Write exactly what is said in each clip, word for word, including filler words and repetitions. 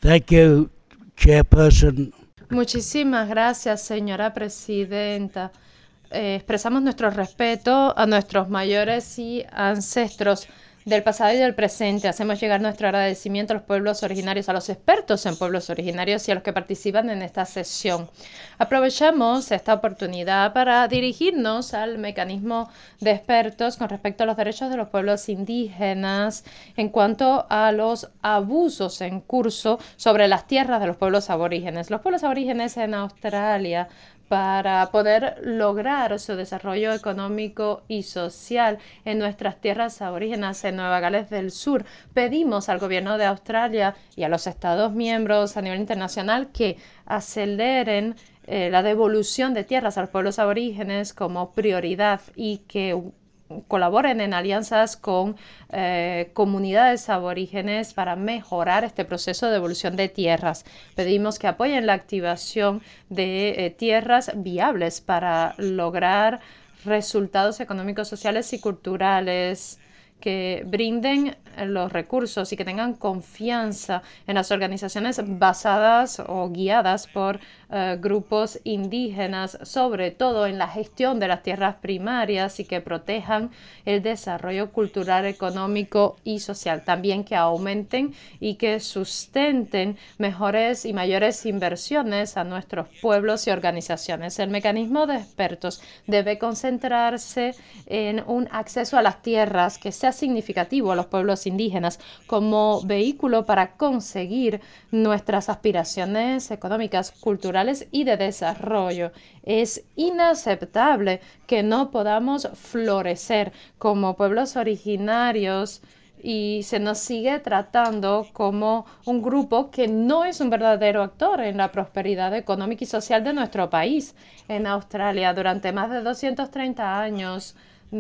Thank you, Chairperson. Muchísimas gracias, señora presidenta. Eh, expresamos nuestro respeto a nuestros mayores y ancestros del pasado y del presente. Hacemos llegar nuestro agradecimiento a los pueblos originarios, a los expertos en pueblos originarios y a los que participan en esta sesión. Aprovechamos esta oportunidad para dirigirnos al mecanismo de expertos con respecto a los derechos de los pueblos indígenas en cuanto a los abusos en curso sobre las tierras de los pueblos aborígenes. Los pueblos aborígenes en Australia, para poder lograr su desarrollo económico y social en nuestras tierras aborígenes en Nueva Gales del Sur. Pedimos al gobierno de Australia y a los Estados miembros a nivel internacional que aceleren eh, la devolución de tierras a los pueblos aborígenes como prioridad y que colaboren en alianzas con eh, comunidades aborígenes para mejorar este proceso de devolución de tierras. Pedimos que apoyen la activación de eh, tierras viables para lograr resultados económicos, sociales y culturales que brinden los recursos y que tengan confianza en las organizaciones basadas o guiadas por uh, grupos indígenas, sobre todo en la gestión de las tierras primarias y que protejan el desarrollo cultural, económico y social. También que aumenten y que sustenten mejores y mayores inversiones a nuestros pueblos y organizaciones. El mecanismo de expertos debe concentrarse en un acceso a las tierras que sea significativo a los pueblos indígenas como vehículo para conseguir nuestras aspiraciones económicas, culturales y de desarrollo. Es inaceptable que no podamos florecer como pueblos originarios y se nos sigue tratando como un grupo que no es un verdadero actor en la prosperidad económica y social de nuestro país. En Australia, durante más de doscientos treinta años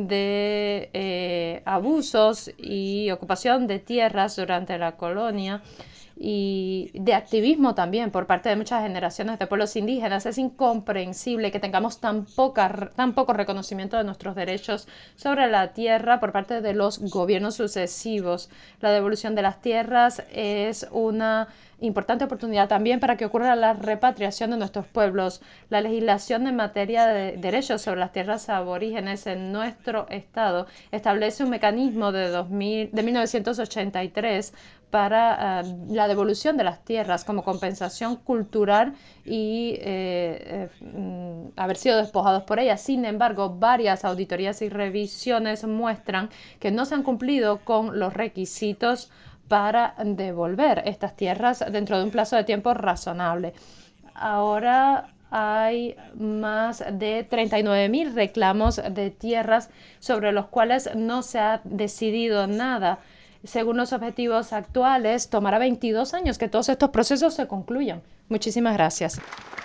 de eh, abusos y ocupación de tierras durante la colonia y de activismo también por parte de muchas generaciones de pueblos indígenas, es incomprensible que tengamos tan, poca, tan poco reconocimiento de nuestros derechos sobre la tierra por parte de los gobiernos sucesivos. La devolución de las tierras es una importante oportunidad también para que ocurra la repatriación de nuestros pueblos. La legislación en materia de derechos sobre las tierras aborígenes en nuestro estado establece un mecanismo de, dos mil, de mil novecientos ochenta y tres para uh, la devolución de las tierras como compensación cultural y eh, eh, haber sido despojados por ellas. Sin embargo, varias auditorías y revisiones muestran que no se han cumplido con los requisitos para devolver estas tierras dentro de un plazo de tiempo razonable. Ahora hay más de treinta y nueve mil reclamos de tierras sobre los cuales no se ha decidido nada. Según los objetivos actuales, tomará veintidós años que todos estos procesos se concluyan. Muchísimas gracias.